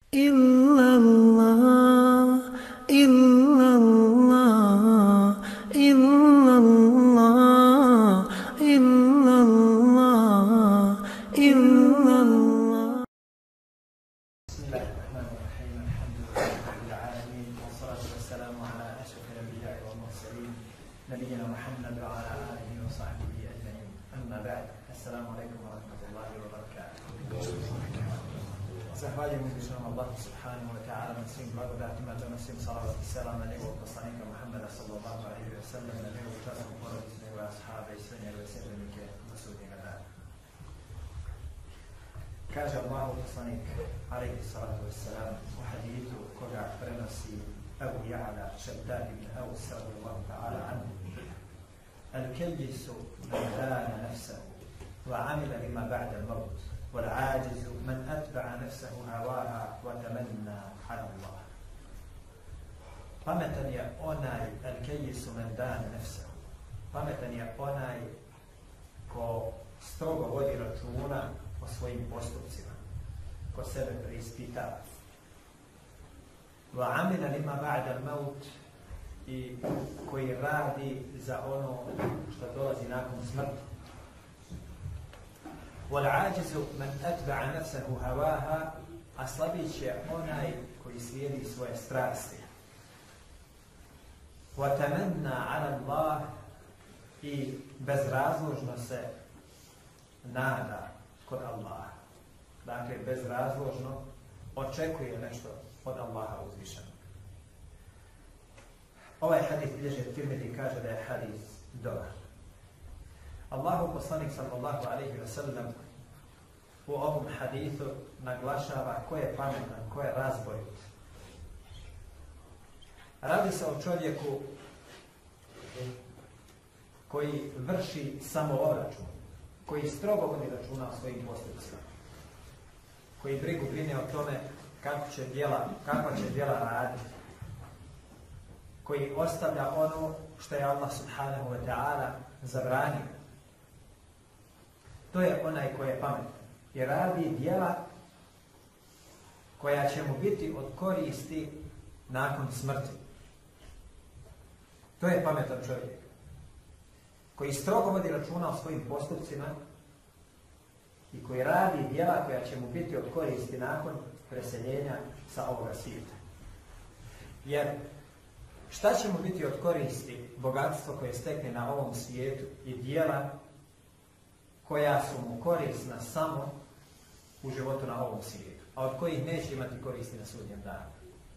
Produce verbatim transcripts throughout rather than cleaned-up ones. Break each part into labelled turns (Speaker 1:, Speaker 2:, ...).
Speaker 1: illallah, illallah, illallah, illallah, illallah.
Speaker 2: Bismillahirrahmanirrahim. Alhamdulillahi rabbil alamin. Wassalatu wassalamu ala ashrafil anbiya'i wal mursalin. Nabiyyina Muhammad wa ala alihi wa sahbihi ajma'in. Amma ba'd. Assalamu alaikum wa rahmatullahi wa barakatuh. Zahvaljujem uzvišenom Allahu subhanahu wa ta'ala na svim blagodatima, donosim salavat i selam na njegovog poslanika Muhammeda sallallahu alaihi wa sallam, na njegovu časnu porodicu, njegove ashabe i sve njegove sljedbenike do sudnjega dana. Kaže Allahu poslanik alaihi salatu wa salam u hadithu koga prenosi Abu Ja'la Shaddad ibn Aws radijallahu ta'ala anhu: Al-kayyisu man dana nafsahu wa amila lima ba'da al-maut. والعاجز من أتبع نفسه هواها وتمنى على الله. Pametan je onaj al-kayyisu man dana nafsahu. Pametan je onaj ko strogo vodi računa o svojim postupcima, ko sebe preispitava. Wa amila lima ba'da al-maut, i koji radi za ono što dolazi nakon smrti. وَالْعَاجِزُ مَنْ أَتْبَعَ نَفْسَهُ هَوَاهَا, a slabić je onaj koji slijedi svoje strasti. وَتَمَنَّا عَلَى اللَّهِ, i bezrazložno se nada kod Allaha. Dakle, bezrazložno očekuje nešto od Allaha uzvišenog. Ovaj hadis bilježi Tirmidhi, kaže da je hadis dobar. Allahu poslanik sallallahu alaihi wa sallam u ovom hadithu naglašava ko je pametan, ko je razborit. Radi se o čovjeku koji vrši samoobračun, koji strogo vodi računa o svojim postupcima, koji brigu brine o tome kako će djela, kakva će djela raditi, koji ostavlja ono što je Allah subhanahu wa ta'ala zabranio. To je onaj koji je pametan i radi djela koja će mu biti od koristi nakon smrti. To je pametan čovjek koji strogo vodi računa o svojim postupcima i koji radi djela koja će mu biti od koristi nakon preseljenja sa ovoga svijeta. Jer šta će mu biti od koristi bogatstvo koje stekne na ovom svijetu i djela koja su mu korisna samo u životu na ovom svijetu, a od kojih neće imati koristi na sudnjem danu.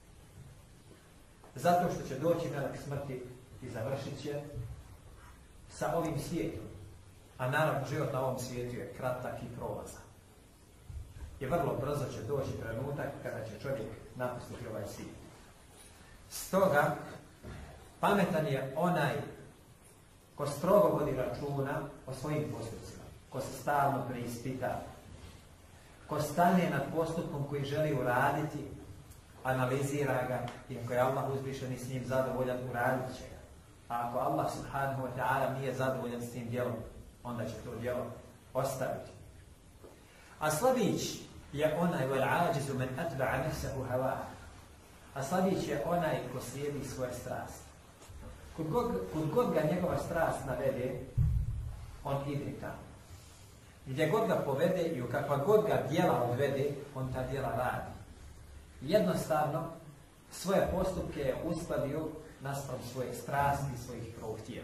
Speaker 2: Zato što će doći melek smrti i završit će sa ovim svijetom. A naravno, život na ovom svijetu je kratak i prolazan. I vrlo brzo će doći trenutak kada će čovjek napustiti ovaj svijet. Stoga, pametan je onaj ko strogo vodi računa o svojim postupcima, ko se stalno preispita, ko stane nad postupkom koji želi uraditi, analizira ga, i ako je Allah uzvišeni s njim zadovoljan, uradit će ga. A ako Allah subhanahu wa ta'ala nije zadovoljan s tim djelom, onda će to djelo ostaviti. A slabić je onaj وَالْعَاجِزُ مَنْ أَتْبَعَ نَفْسَهُ هَوَاهَا. A slabić je onaj ko slijedi svoje strasti. Kud god, kud god ga njegova strast navede, on ide tamo. Gdje god ga povede i u kakva god ga djela odvede, on ta djela radi. Jednostavno, svoje postupke je uskladio naspram svoje strasti i svojih prohtjeva.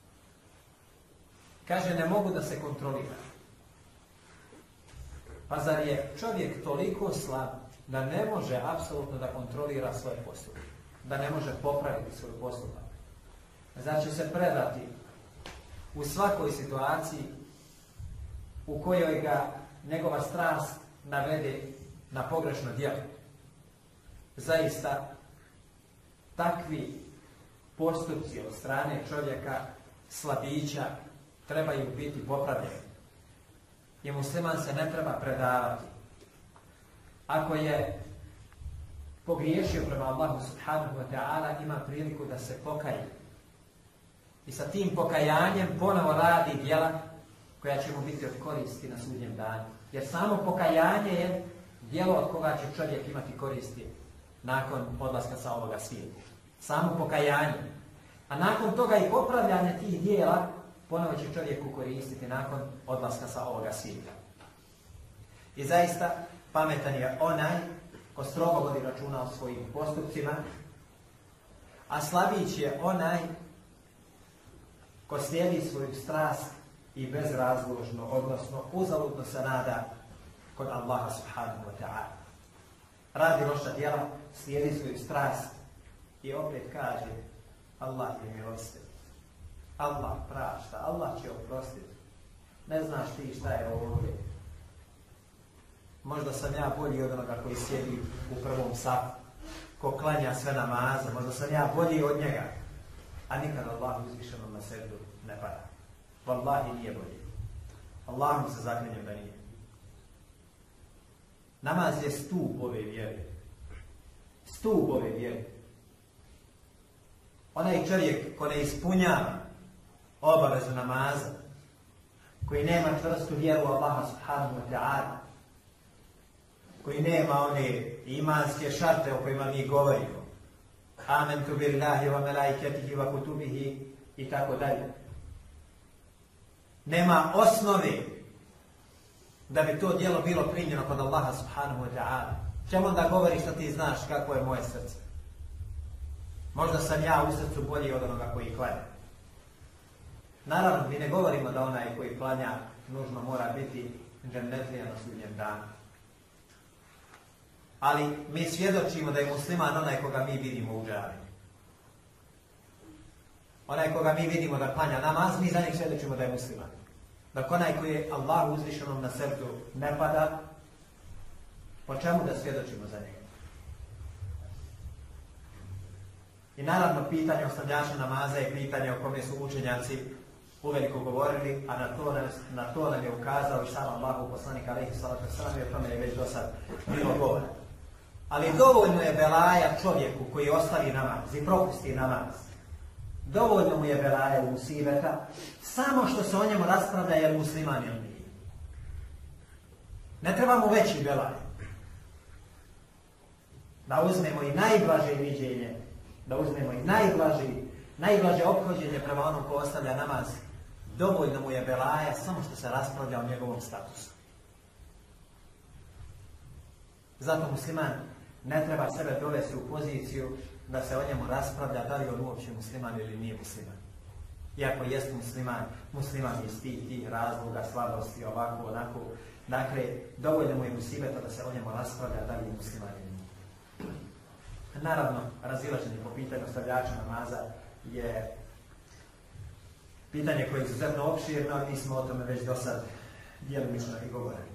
Speaker 2: Kaže, ne mogu da se kontrolira. Pa zar je čovjek toliko slab da ne može apsolutno da kontrolira svoje postupke? Da ne može popraviti svoj postupak? Znači se predati u svakoj situaciji u kojoj ga njegova strast navede na pogrešno djelo. Zaista, takvi postupci od strane čovjeka slabića trebaju biti popravljeni. I musliman se ne treba predavati. Ako je pogriješio prema Allahu subhanahu wa ta'ala, ima priliku da se pokaje. I sa tim pokajanjem ponovo radi djela koja će mu biti od koristi na sudnjem danu. Jer samo pokajanje je djelo od koga će čovjek imati koristi nakon odlaska sa ovoga svijeta. Samo pokajanje. A nakon toga i popravljanje tih djela ponovo će čovjeku koristiti nakon odlaska sa ovoga svijeta. I zaista pametan je onaj ko strogo vodi računa o svojim postupcima, a slabić je onaj ko slijedi svoju strast i bezrazložno, odnosno uzaludno se nada kod Allaha subhanahu wa ta'ala. Radi loša djela, slijedi svoju strast i opet kaže Allah je milostiv. Allah prašta, Allah će oprostiti. Ne znaš ti šta je ovdje. Možda sam ja bolji od onoga koji sjedi u prvom safu, ko klanja sve namaze, možda sam ja bolji od njega, a nikad Allah uzvišenom na srdu ne pada. Wallahi nije bolji. Allahom se zaklinjem da nije. Namaz je stup ove vjere. Stup ove vjere. Onaj čovjek ko ne ispunjava obavezu namaza, koji nema čvrstu vjeru Allaha subhanahu wa ta'ala, koji nema one imanske šarte o kojima mi govorimo, amentu billahi wa melaiketihi wa kutubihi i tako dalje, nema osnove da bi to djelo bilo primljeno kod Allaha subhanahu wa ta'ala. Čemu onda govoriš što ti znaš kako je moje srce? Možda sam ja u srcu bolji od onoga koji klanja. Naravno, mi ne govorimo da onaj koji klanja nužno mora biti džennetlija na sudnjem danu. Ali mi svjedočimo da je musliman onaj koga mi vidimo u džami. Onaj koga mi vidimo da klanja namaz, mi za njih svjedočimo da je musliman. Dakle, onaj koji je Allah uzvišenom na srcu ne pada, po čemu da svjedočimo za njega? I naravno, pitanje ostavljača namaza je pitanje o kome su učenjaci uveliko govorili, a na to, na to nam je ukazao i sam Allahu poslanik alejhi salatu vesselam, i o tome je već do sad bilo govora. Ali dovoljno je belaja čovjeku koji ostavi namaz i propusti namaz. Dovoljno mu je belaja u musibeta, samo što se o njemu raspravlja je li musliman ili nije. Ne treba mu veći belaj. Da uzmemo i najblaže viđenje, da uzmemo i najblaže, najblaže ophođenje prema onom ko ostavlja namaz, dovoljno mu je belaja samo što se raspravlja o njegovom statusu. Zato musliman ne treba sebe dovesti u poziciju da se o njemu raspravlja da li on uopće musliman ili nije musliman. Iako jest musliman, musliman je iz tih, tih razloga, slabosti, ovako, onako. Dakle, dovoljno mu je musibeta da se o njemu raspravlja da li je musliman ili nije. Naravno, razilaženje po pitanju ostavljača namaza je pitanje koje je izuzetno opširno, mi smo o tome već do sad djelomično i govorili.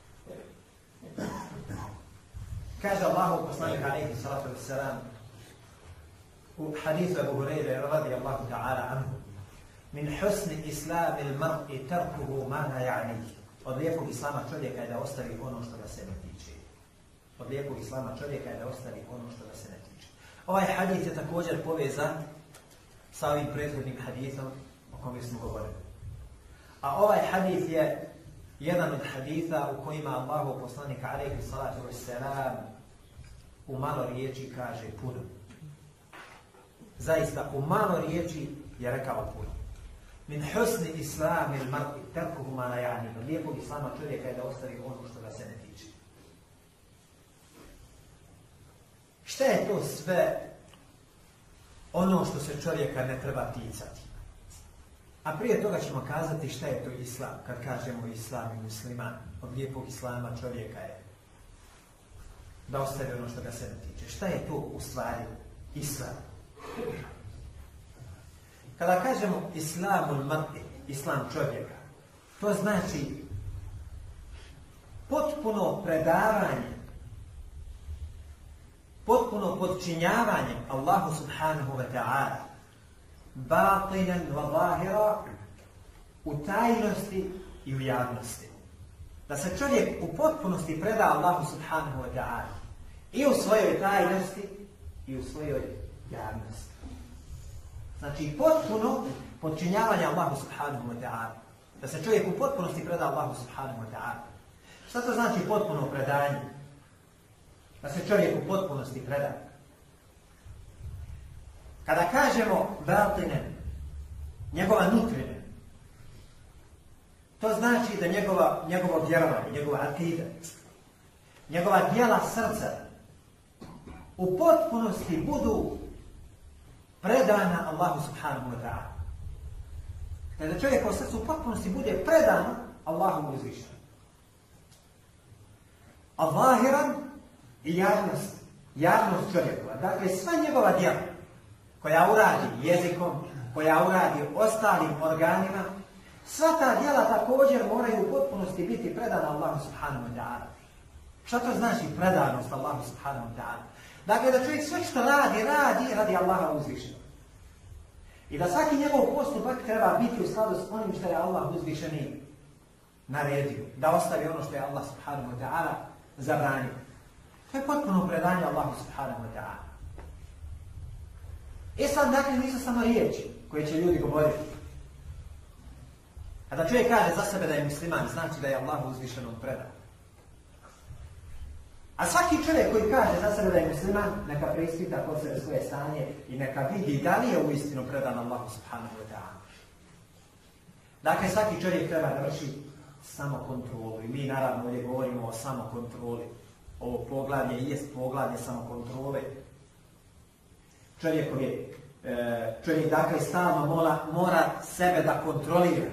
Speaker 2: Kaže Allahu poslanik alejhi salatu vesselam u hadisu Abu Hurajre radijallahu ta'ala anhu: min husni islami al-mar'i tarkuhu ma la ya'nihi. Od lijepog islama čovjeka je da ostavi ono što ga se ne tiče. Od lijepog islama čovjeka je da ostavi ono što ga se ne tiče. Ovaj hadis je također povezan sa ovim prethodnim hadisom o kome smo govorili. A ovaj hadis je jedan od haditha u kojima Allahu poslanik alejhi salatu vesselam u malo riječi kaže puno. Zaista u malo riječi je rekao puno. Min husni islami al-mar'i tarkuhu ma la ya'ni. Od lijepog islama čovjeka je da ostavi ono što ga se ne tiče. Šta je to sve ono što se čovjeka ne treba ticati? A prije toga ćemo kazati šta je to islam. Kad kažemo islam i musliman, od lijepog islama čovjeka je da ostavi ono što ga se ne tiče. Šta je to u stvari islam? Kada kažemo islamul mar'i, islam čovjeka, to znači potpuno predavanje, potpuno podčinjavanje Allahu subhanahu wa ta'ala, batinan wa zahira, u tajnosti i u javnosti. Da se čovjek u potpunosti preda Allahu subhanahu wa ta'ala i u svojoj tajnosti i u svojoj javnosti. Znači potpuno podčinjavanje Allahu subhanahu wa ta'ala. Da se čovjek u potpunosti preda Allahu subhanahu wa ta'ala. Šta to znači potpuno predanje? Da se čovjek u potpunosti preda. Kada kažemo batine, njegova nutrine, to znači da njegova, njegovo vjerovanje, njegova akida, njegova djela srca u potpunosti budu predana Allahu subhanahu wa ta'ala. Kada čovjek u srcu u potpunosti bude predan Allahu uzvišenom. A zahiran i javnost, javnost čovjekova. Dakle, sva njegova djela koja uradi jezikom, koja uradi ostalim organima, sva ta djela također moraju u potpunosti biti predana Allahu subhanahu wa ta'ala. Šta to znači predanost Allahu subhanahu wa ta'ala? Dakle, da čovjek sve što radi, radi radi Allaha uzvišenog. I da svaki njegov postupak treba biti u skladu s onim što je Allah uzvišeni naredio. Da ostavi ono što je Allah subhanahu wa ta'ala zabranio. To je potpuno predanje Allahu subhanahu wa ta'ala. Islam dakle nisu samo riječi koje će ljudi govoriti. Kada čovjek kaže za sebe da je musliman, znači da je Allah uzvišenom predan. A svaki čovjek koji kaže za sebe da je musliman, neka preispita kod sebe svoje stanje i neka vidi da li je uistinu predan Allahu subhanahu wa ta'ala. Dakle, svaki čovjek treba da vrši samokontrolu. I mi naravno ovdje govorimo o samokontroli. Ovo poglavlje i jest poglavlje samokontrole. Čovjek je, čovjek dakle stalno mora, mora sebe da kontrolira.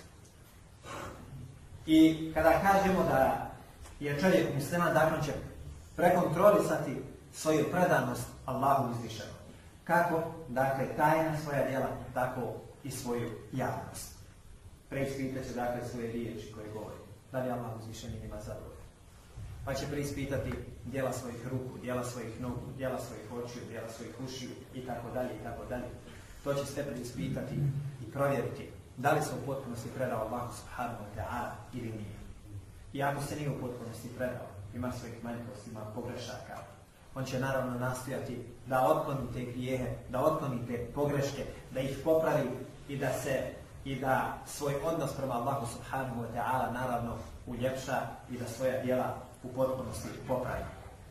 Speaker 2: I kada kažemo da je čovjek musliman, dakle će prekontrolisati svoju predanost Allahu uzvišenom. Kako? Dakle, tajna svoja djela, tako i svoju javnost. Preispitat će dakle svoje riječi koje govori. Da li Allah uzvišeni njima zadovoljan? Pa će preispitati djela svojih ruku, djela svojih nogu, djela svojih očiju, djela svojih ušiju i tako dalje i tako dalje. To će sve preispitati i provjeriti da li se u potpunosti predao Allahu subhanahu wa ta'ala ili nije. I ako se nije u potpunosti predao, ima svojih manjkosti, ima pogrešaka, on će naravno nastojati da otkloni te grijehe, da otkloni te pogreške, da ih popravi i da se i da svoj odnos prema Allahu subhanahu wa ta'ala naravno uljepša i da svoja djela u potpunosti popravi.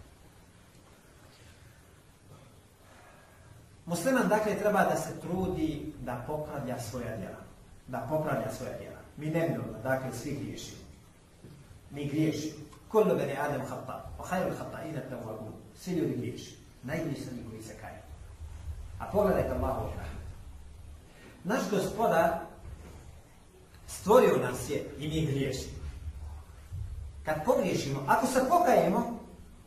Speaker 2: Musliman dakle treba da se trudi da popravlja svoja djela. Da popravlja svoja djela. Mi neminovno, dakle svi griješimo. Mi griješimo. Kullu bani Adam khata, wa khayrul khata'ina at-tawwabun. Svi ljudi griješi. Najbolji su oni koji se kaju. A pogledajte Allahu rahmet. Naš Gospodar stvorio nas je i mi griješimo. Kad pogriješimo, ako se pokajemo,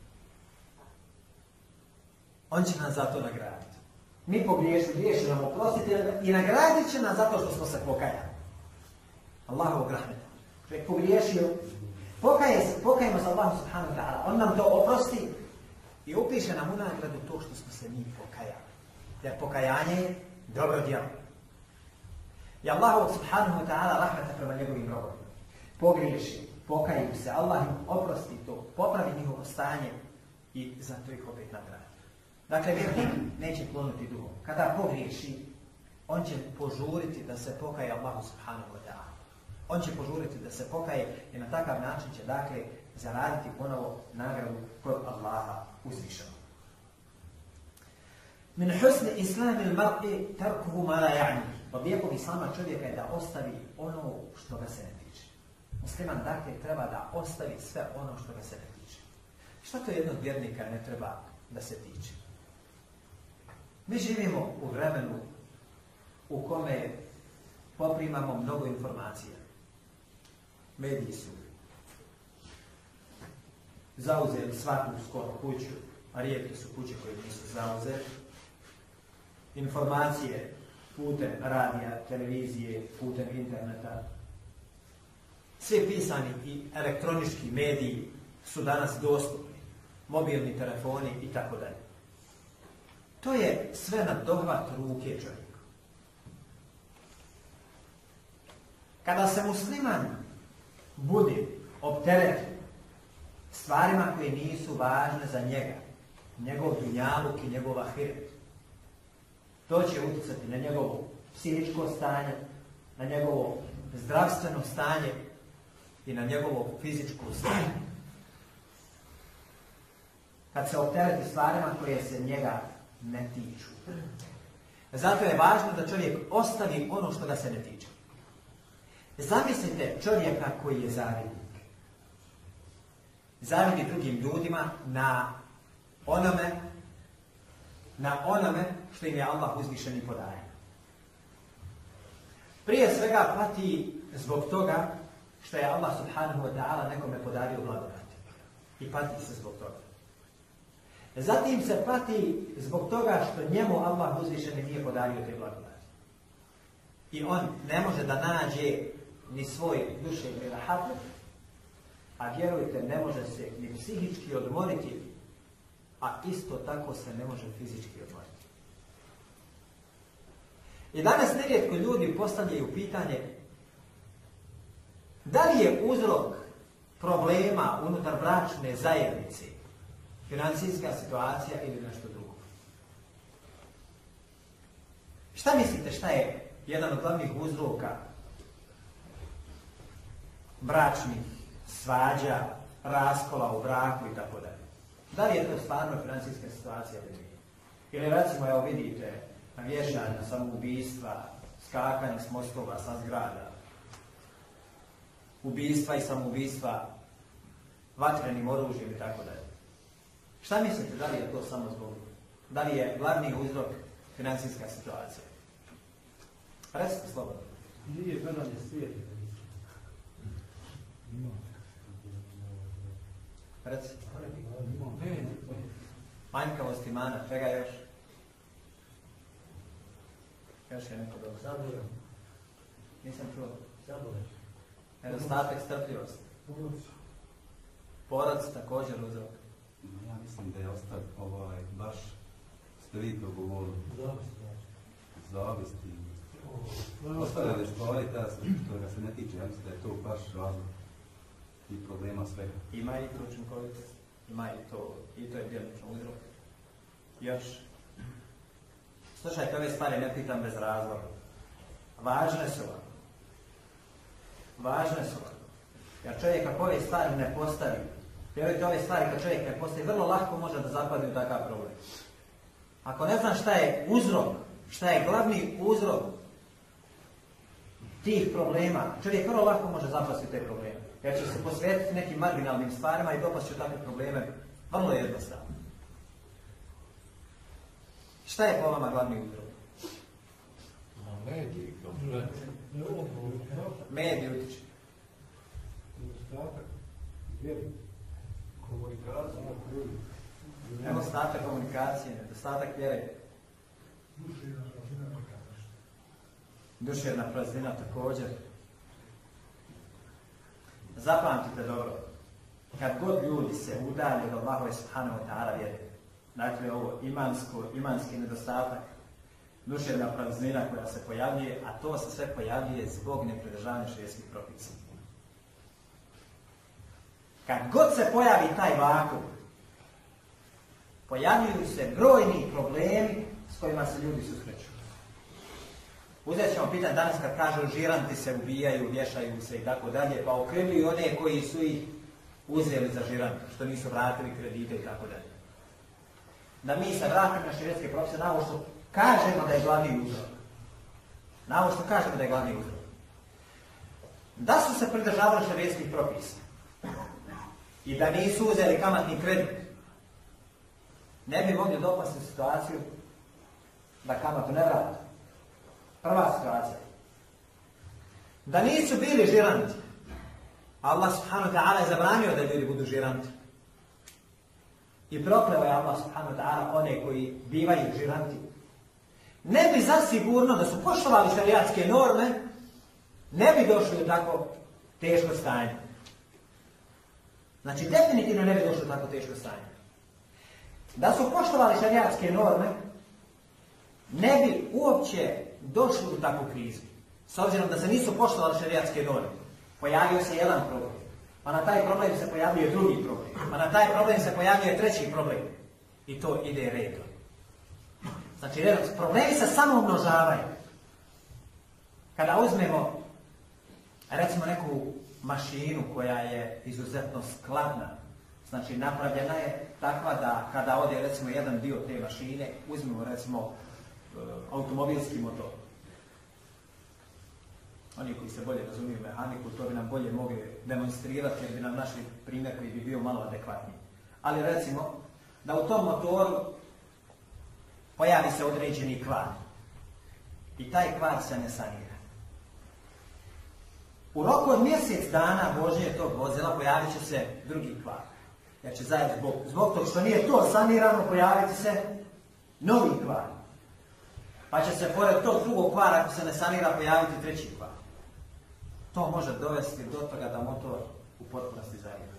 Speaker 2: on će nas za to nagraditi. Mi pogriješimo, griješi nam oprostiti i nagradit će nas zato što smo se pokajali. Allahovog rahmeta. Čovjek pogriješio, pokaje se, pokajemo se Allahu subhanahu wa ta'ala, on nam to oprosti i upiše nam u nagradu to što smo se mi pokajali. Jer pokajanje je dobro djelo. I Allahu subhanahu wa ta'ala rahmeta prema njegovim robovima. Pogriješi, pokaju se, Allah im oprosti to, popravi njihovo stanje i zato ih opet nagradi. Dakle, vjernik neće klonuti duhom. Kada pogriješi, on će požuriti da se pokaje Allahu subhanahu wa ta'ala. On će požuriti da se pokaje i na takav način će, dakle, zaraditi ponovo nagradu kod Allaha uzvišenog. Min husni islami l-mar'i tarkuhu ma la ja'ni. Od lijepog islama čovjeka je da ostavi ono što ga se ne tiče. Musliman dakle treba da ostavi sve ono što ga se ne tiče. Šta to jednog vjernika ne treba da se tiče? Mi živimo u vremenu u kome poprimamo mnogo informacija. Mediji su zauzeli svaku skoro kuću, a rijetke su kuće koje nisu zauzeli. Informacije putem radija, televizije, putem interneta. Svi pisani i elektronički mediji su danas dostupni. Mobilni telefoni i tako dalje. To je sve na dohvat ruke čovjeka. Kada se musliman bude opterećen stvarima koje nisu važne za njega, njegov dunjaluk i njegov ahiret, to će utjecati na njegovo psihičko stanje, na njegovo zdravstveno stanje i na njegovo fizičko stanje. kad se optereti stvarima koje se njega ne tiču. Zato je važno da čovjek ostavi ono što ga se ne tiče. Zamislite čovjeka koji je zavidnik. Zavidi drugim ljudima na onome, na onome što im je Allah uzvišeni podaje. Prije svega pati zbog toga što je Allah subhanahu wa ta'ala nekome podario blagodati. I pati se zbog toga. Zatim se pati zbog toga što njemu Allah uzvišeni nije podario te blagodati. I on ne može da nađe ni svoj duševni rahat, a vjerujte, ne može se ni psihički odmoriti, a isto tako se ne može fizički odmoriti. I danas nerijetko ljudi postavljaju pitanje da li je uzrok problema unutar bračne zajednice financijska situacija ili nešto drugo. Šta mislite šta je jedan od glavnih uzroka bračnih svađa, raskola u braku i tako dalje? Da li je to stvarno financijska situacija ili nije? Ili recimo, evo vidite, vješanja, samoubistva, skakanje s mostova, sa zgrada, ubistva i samoubistva vatrenim oružjem i tako dalje. Šta mislite, da li je to samo zbog, da li je glavni uzrok financijska situacija? Recite slobodno.
Speaker 3: Nije gledanje svijeta.
Speaker 2: Recite. Manjkavost imana, čega još? Još je neko dobro.
Speaker 3: Zaborav.
Speaker 2: Nisam čuo.
Speaker 3: Zaborav.
Speaker 2: Nedostatak strpljivosti. Porac također uzrok.
Speaker 4: Ja mislim da je ostao ovaj, baš ste vi to govorili.
Speaker 3: Zavist.
Speaker 4: Zavisti. Ostale stvari što ga se ne tiče, ja mislim da je to baš razlog i problema svega.
Speaker 2: Ima i to učinkovitost, ima i to, i to je djelomično uzrok. Još. Slušajte, ove stvari ne pitam bez razloga. Važne su vam. Važne su vam. Jer čovjek ako ove stvari ne postavi, vjerujte, ove stvari kad čovjek ne postavi, vrlo lako može da zapadne u takav problem. Ako ne znam šta je uzrok, šta je glavni uzrok tih problema, čovjek vrlo lako može zapasti te probleme. Jer će se posvetiti nekim marginalnim stvarima i dopasti u takve probleme vrlo jednostavno. Šta je po vama glavni uzrok?
Speaker 3: Mediji,
Speaker 2: Mediji utiče.
Speaker 3: nedostatak vjeri, komunikacija,
Speaker 2: Nedostatak komunikacije, nedostatak vjere. Duševna praznina također. Zapamtite dobro, kad god ljudi se udalje od Allahove subhanahu wa ta'ala vjere, dakle ovo imansko, imanski nedostatak, duševna praznina koja se pojavljuje, a to se sve pojavljuje zbog nepridržavanja šerijatskih propisa. Kad god se pojavi taj vakuum, pojavljuju se brojni problemi s kojima se ljudi susreću. Uzet ćemo pitanje danas kad kažu žiranti se ubijaju, vješaju se i tako dalje, pa okrivljuju one koji su ih uzeli za žirante, što nisu vratili kredite i tako dalje. Da mi se vratimo na šerijatske propise, na ovo što kažemo da je glavni uzrok. Na ovo što kažemo da je glavni uzrok. Da su se pridržavali šerijatskih propisa i da nisu uzeli kamatni kredit, ne bi mogli dopasti u situaciju da kamatu ne vrati. Prva situacija. Da nisu bili žiranti, Allah subhanahu wa ta'ala je zabranio da ljudi budu žiranti. I prokleo je Allah subhanahu wa ta'ala one koji bivaju žiranti. Ne bi zasigurno da su poštovali šerijatske norme, ne bi došli u tako teško stanje. Znači, definitivno ne bi došli u tako teško stanje. Da su poštovali šerijatske norme, ne bi uopće došli u takvu krizu. S obzirom da se nisu poštovali šerijatske norme, pojavio se jedan problem. Pa na taj problem se pojavljuje drugi problem. Pa na taj problem se pojavljuje treći problem. I to ide redom. Znači, redom, problemi se samo umnožavaju. Kada uzmemo, recimo, neku mašinu koja je izuzetno skladna, Znači, napravljena je takva da kada ode recimo jedan dio te mašine, uzmemo recimo automobilski motor. Oni koji se bolje razumiju mehaniku, to bi nam bolje mogli demonstrirati jer bi nam našli primjer koji bi bio malo adekvatniji. Ali recimo da u tom motoru pojavi se određeni kvar i taj kvar se ne sanira. U roku od mjesec dana vožnje tog vozila pojavit će se drugi kvar. Jer će zajedno zbog, zbog toga što nije to sanirano pojaviti se novi kvar. Pa će se pored tog drugog kvara, ako se ne sanira, pojaviti treći kvar. To može dovesti do toga da motor u potpunosti zagine.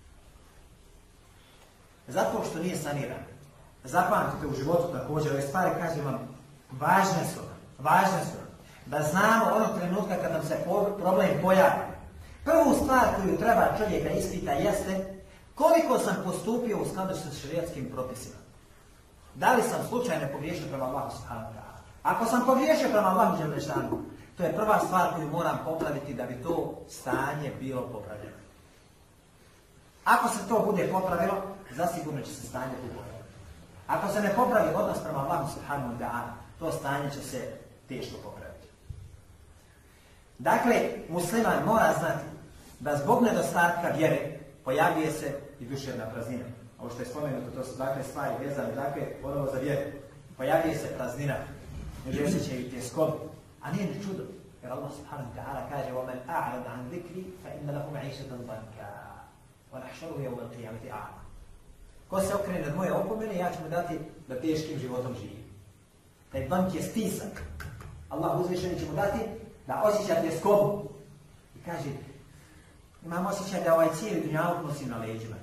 Speaker 2: Zato što nije saniran. Zapamtite u životu također, ove stvari, kažem vam, važne su nam, važne su nam. Da znamo onog trenutka kad nam se problem pojavi. Prvu stvar koju treba čovjek da ispita jeste koliko sam postupio u skladu sa šerijatskim propisima. Da li sam slučajno pogriješio prema Allahu subhanahu wa ta'ala? Ako sam pogriješio prema Allahu dželle šanuhu, to je prva stvar koju moram popraviti da bi to stanje bilo popravljeno. Ako se to bude popravilo, zasigurno će se stanje popraviti. Ako se ne popravi odnos prema Allahu subhanahu wa ta'ala, to stanje će se teško popraviti. Dakle, musliman mora znati da zbog nedostatka vjere pojavljuje se i duševna praznina. Ovo što je spomenuto, to su dakle stvari vezane, dakle, ponovo za vjeru. Pojavljuje se praznina, neosjećaj i tjeskobu. A nije ni čudo, jer Allah subhanahu wa ta'ala kaže وَمَنْ أَعْرَضَ عَنْ ذِكْرِ فَإِنَّ لَهُ مَعِيشَةً ضَنْكًا وَنَحْشُرُهُ يَوْمَ الْقِيَامَةِ أَعْمَى. Ko se okrene od moje opomene, ja ću mu dati da teškim životom živi. Taj bank je stisak. Allah uzvišeni će mu dati da osjeća tjeskobu. I kaže, imam osjećaj da ovaj cijeli dunjaluk nosim na leđima.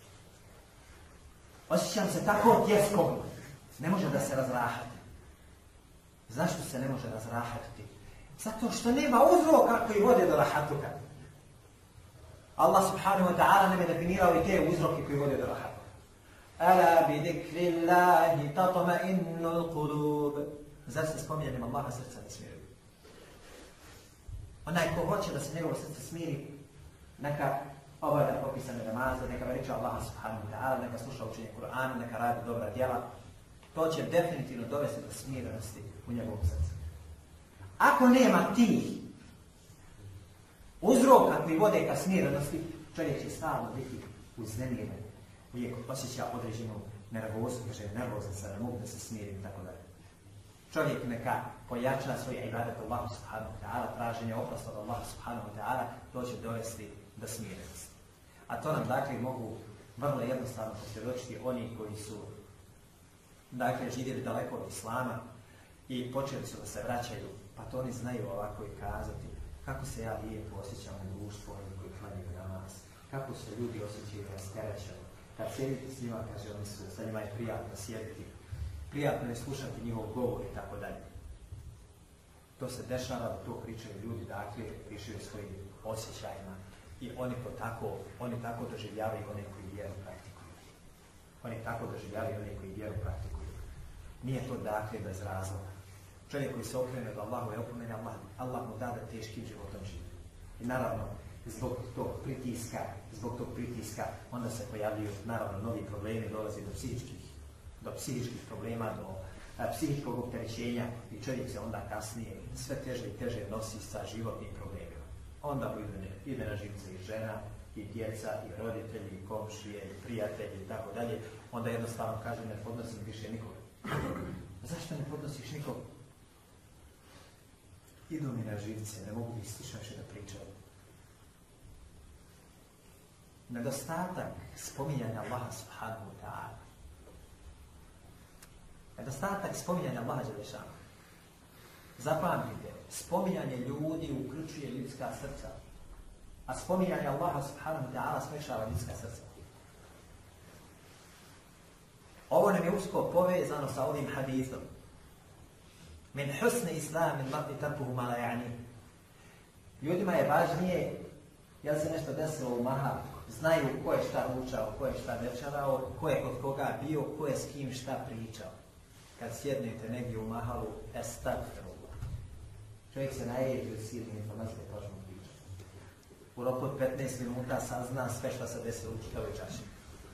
Speaker 2: Osjećam se tako tjeskobno. Ne može da se razrahati. Zašto se ne može razrahati? Zato što nema uzroka koji vode do rahatuka. Allah subhanahu wa ta'ala nam je definirao i te uzroke koji vode do rahatuka. Ala bi zikrillahi tatma'innul qulub. Zar se spominjanjem Allaha srca ne smiruju? Onaj ko hoće da se njegovo srce smiri, neka obavlja propisane namaze, neka veliča Allaha subhanahu wa ta'ala, neka sluša učenje Kur'ana, neka radi dobra djela. To će definitivno dovesti do smirenosti u njegovom srcu. Ako nema tih uzroka koji vode ka smirenosti, čovjek će stalno biti uznemiren. Uvijek osjeća određenu nervozu, kaže nervozan se, ne mogu da se smirim, tako dalje. Čovjek neka pojača svoj ibadet Allahu subhanahu wa ta'ala, traženje oprosta od Allaha subhanahu wa ta'ala, to će dovesti do smirenosti. A to nam dakle mogu vrlo jednostavno posvjedočiti oni koji su dakle živjeli daleko od islama i počeli su da se vraćaju, pa to oni znaju ovako i kazati kako se ja lijepo osjećam u društvu oni koji klanjaju namaz, kako se ljudi osjećaju rasterećeno. Kad sjedite s njima, kaže, oni su, sa njima je prijatno sjediti, prijatno je slušati njihov govor i tako dalje. To se dešava, to pričaju ljudi, dakle, pričaju svojim osjećajima i oni to tako, oni tako doživljavaju one koji vjeru praktikuju. Oni tako doživljavaju one koji vjeru praktikuju. Nije to dakle bez razloga. Čovjek koji se okrene od Allahove opomene, Allah, Allah mu da da teškim životom živi. I naravno, zbog tog pritiska, zbog tog pritiska, onda se pojavljuju naravno novi problemi, dolazi do psihičkih, do psihičkih problema, do a, psihičkog opterećenja i čovjek se onda kasnije sve teže i teže nosi sa životnim problemima. Onda mu ide, ide na živce i žena, i djeca, i roditelji, i komšije, i prijatelji i tako dalje. Onda jednostavno kaže ne podnosim više nikoga. Zašto ne podnosiš nikog? Idu mi na živce, ne mogu ih slično više da pričam. Nedostatak spominjanja Allaha subhanahu wa ta'ala. Nedostatak spominjanja Allaha dželle šanuhu. Zapamtite, spominjanje ljudi uključuje ljudska srca, a spominjanje Allaha subhanahu wa ta'ala smješava ljudska srca. Ovo nam je usko povezano sa ovim hadithom. Min husni islamin mar'i tarkuhu ma la ya'ni. Ljudima je važnije jel se nešto desilo u mahalu. Znaju ko je šta učao, ko je šta večerao, ko je kod koga bio, ko je s kim šta pričao. Kad sjednete negdje u mahalu, estagfirullah. Čovjek se naježi od silne informacije počnu pričati. U roku od petnaest minuta sazna sve što se desilo u čitavoj čaši.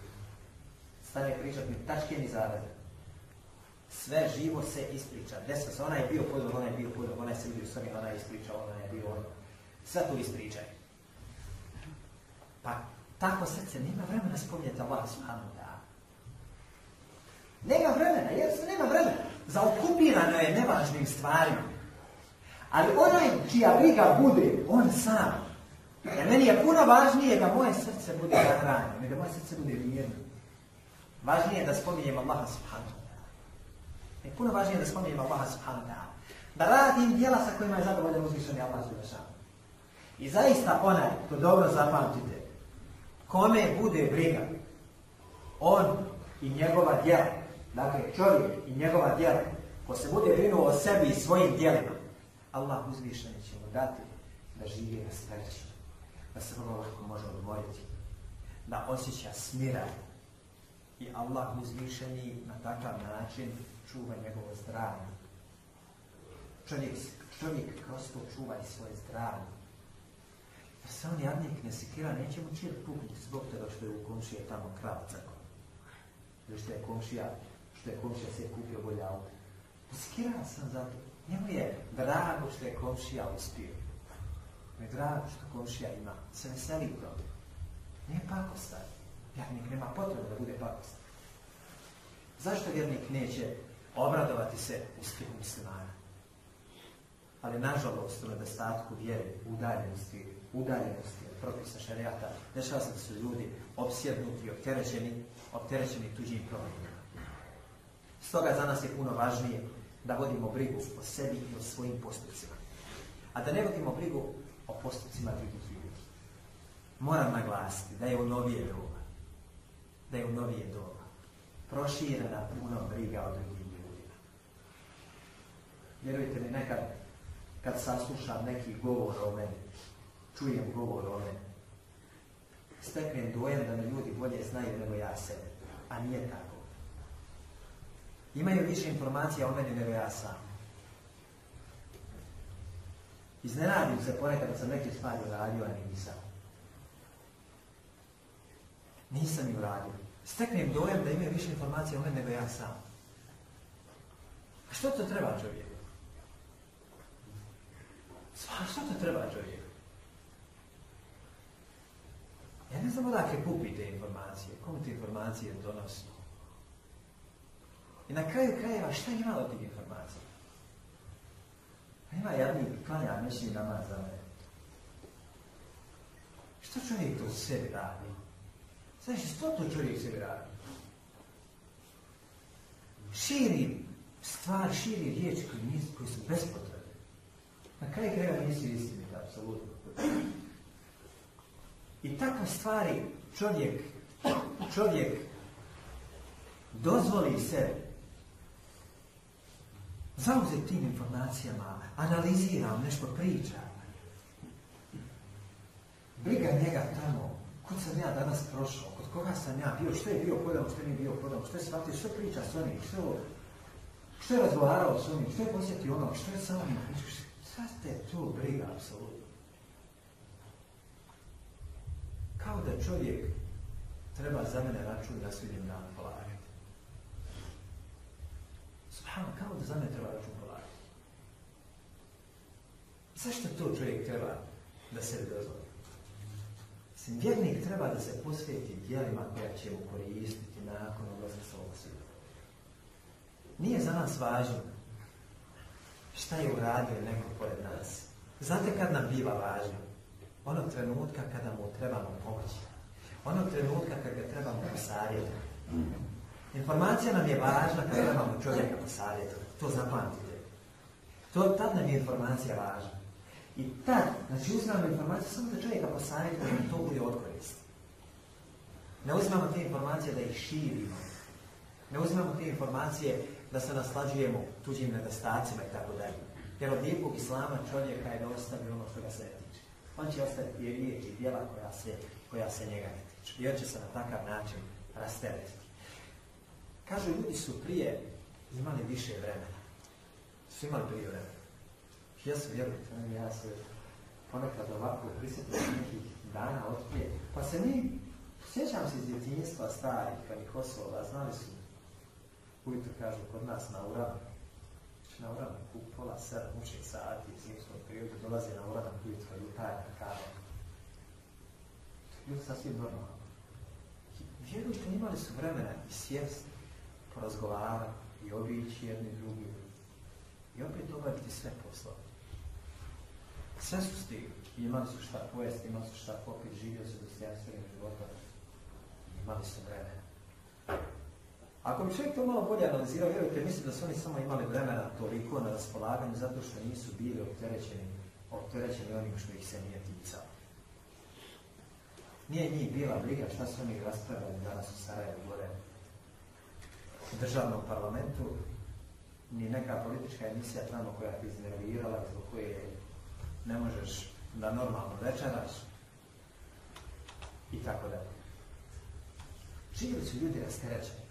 Speaker 2: stane pričati ni tačke ni zarade. Sve živo se ispriča. Desno se, ona je bio podlog, ona je bio podlog, ona je se vidio s ona je ispričao, ona je bio ono. Sve to ispričaj. Pa tako srce nema vremena spominjati Allah subhanahu wa ta'ala. Nema vremena, jer se nema vremena. Zaokupirano je nevažnim stvarima. Ali onaj čija briga bude, on sam. Jer meni je puno važnije da moje srce bude nahranjeno, nego da moje srce bude mirno. Važnije je da spominjem Allaha subhanahu wa ta'ala. Je puno važnije da spominjem Allaha subhanahu wa ta'ala. Da radim djela sa kojima je zadovoljan uzvišeni Allah subhanahu. I zaista onaj, to dobro zapamtite, kome bude briga, on i njegova djela, dakle čovjek i njegova djela, ko se bude brinuo o sebi i svojim djelima, Allah uzvišeni će mu dati da živi rasterećeno, da se vrlo lako može odmoriti, da osjeća smiraj. I Allah uzvišeni na takav način čuva njegovo zdravlje. Čovjek, čovjek kroz to čuva i svoje zdravlje. Jer se on jadnik ne sikira, neće mu čir puknuti zbog toga što je u komšije tamo krava crkva. Ili što je komšija, što je komšija se kupio bolje auto. Sikira sam zato. Njemu je drago što je komšija uspio. Njemu je drago što komšija ima. Se veseli u tome. Nije pakostan. Vjernik nema potrebe da bude pakostan. Zašto vjernik neće obradovati se uspjehu muslimana? Ali nažalost u nedostatku vjere, udaljenosti, udaljenosti od propisa šarijata, dešava se da su ljudi opsjednuti, opterećeni, opterećeni tuđim problemima. Stoga za nas je puno važnije da vodimo brigu o sebi i o svojim postupcima. A da ne vodimo brigu o postupcima drugih ljudi. Moram naglasiti da je u novije doba, da je u novije doba proširena puno briga o drugim ljudima. Vjerujte mi, nekad kad saslušam neki govor o meni, čujem govor o meni, steknem dojam da me ljudi bolje znaju nego ja sebe, a nije tako. Imaju više informacija o meni nego ja sam. Iznenadim se ponekad da sam neke stvari uradio, a nisam. Nisam ih uradio. Steknem dojam da imaju više informacija o meni nego ja sam. A što to treba čovjeku? Što to treba čovjeku? Ja ne znam odakle kupite informacije, komu te informacije donosi. I na kraju krajeva šta ima od tih informacija? Ima jadnik klanja noćni namaz za mene. Što čovjek to sebi radi? Znači, što to čovjek sebi radi? Širi stvar, širi riječi koji, nisu, koji su bespotrebne. Na kraju krajeva nisu istinite, apsolutno. I takve stvari čovjek, čovjek dozvoli sebi zauzeti tim informacijama, analiziram, nešto priča. Briga njega tamo, kod sam ja danas prošao, kod koga sam ja bio, što je bio podom, što nije bio podom, što je shvatio, što priča s onim, što, što je razgovarao s onim, što je posjetio ono, što je sa onim. Šta ste to briga, apsolutno? Kao da čovjek treba za mene račun na sudnjem danu polagati. Subhano, kao da za mene treba račun polagati. Zašto to čovjek treba da se dozvoli? Mislim, vjernik treba da se posveti djelima koja će mu koristiti nakon odlaska s ovog svijeta. Nije za nas važno šta je uradio neko pored nas. Znate kad nam biva važno? Onog trenutka kada mu trebamo pomoći. Onog trenutka kada ga trebamo posavjetovati. Informacija nam je važna kada trebamo čovjeka posavjetovati. To zapamtite. To, tad nam je informacija važna. I tad, znači uzimamo informaciju samo da čovjeka posavjetujemo da to bude od koristi. Ne uzimamo te informacije da ih širimo. Ne uzimamo te informacije da se naslađujemo tuđim nedostacima i tako dalje. Jer od lijepog islama čovjeka je da ostavi ono što ga se ne tiče. On će ostaviti i riječi i djela koja se, koja se njega ne tiče. I on će se na takav način rasteretiti. Kažu, ljudi su prije imali više vremena. Su imali prije vremena. Ja se vjerujte, ja se ponekad ovako prisjetim nekih dana otprije. Pa se mi Sjećam se iz djetinjstva starih, kadih osoba, znali su, ujutro kažu kod nas na Uranu, na Uranu u pola sedam, u šest sati, u zimskom periodu, dolaze na Uranak ujutro i utajna kava. To je bilo sasvim normalno. Vjerujte, imali su vremena i sjesti, porazgovarati i obići jedni drugi i opet obaviti sve poslove. Sve su stigli, imali su šta pojesti, imali su šta popiti, živjeli su dostojanstvenim životom, imali su vremena. Ako bi čovjek to malo bolje analizirao, vjerujte, mislim da su oni samo imali vremena toliko na raspolaganju zato što nisu bili opterećeni, opterećeni onim što ih se nije ticalo. Nije njih bila briga šta su oni raspravljali danas u Sarajevu gore u državnom parlamentu, ni neka politička emisija tamo koja te iznervirala, zbog koje ne možeš da normalno večeraš i tako dalje. Živjeli su ljudi rasterećeni.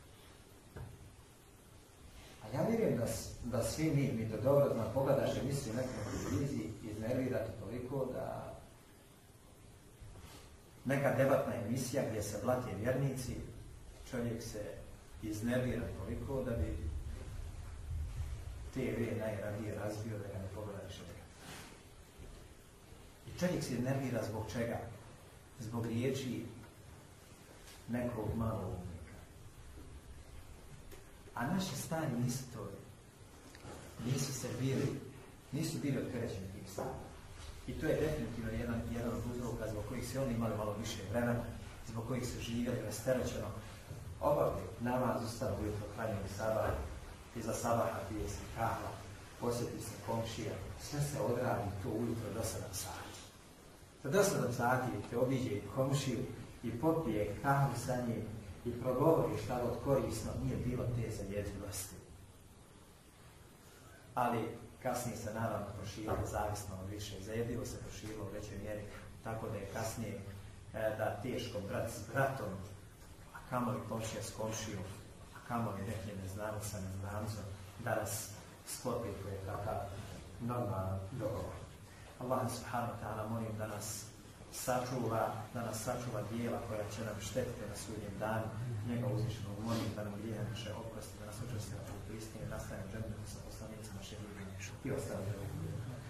Speaker 2: A ja vjerujem da, da svi mi, mi to dobro zna, pogledaš emisiju nekom na televiziji, iznervirate toliko da neka debatna emisija gdje se blate vjernici, čovjek se iznervira toliko da bi te ve najradije razbio da ga ne pogleda više nekada. I čovjek se iznervira zbog čega? Zbog riječi nekog malog umnika. A naši stari nisu to, nisu se bili, nisu bili opterećeni tim stavima. I to je definitivno jedan, jedan od uzroka zbog kojih se oni imali malo više vremena, zbog kojih su živjeli rasterećeno. Obavili namaz, ustanu ujutro, klanjali sabah, iza sabaha pije se kahva, posjeti se komšija, sve se odradi to ujutro do sedam sati. Do sedam sati te obiđe komšiju i popije kahvu sa njim i progovori šta od korisno, nije bilo te zajedljivosti. Ali kasnije se naravno proširilo, zavisno od više, zajedljivo se proširilo u većoj mjeri, tako da je kasnije e, da teško brat s bratom, a kamoli komšija s komšijom, a kamoli neki neznanac sa neznancom, da nas sklopi koji je takav normalan dogovor. Allah subhanahu wa ta'ala molim da nas sačuva, da nas sačuva dijela koja će nam štetiti na sudnjem danu, njega uzvišenog molim da nam grijehe naše oprosti, da nas učesti na putu istine, nastavimo džennetu sa poslanicima šehidima i ostalo.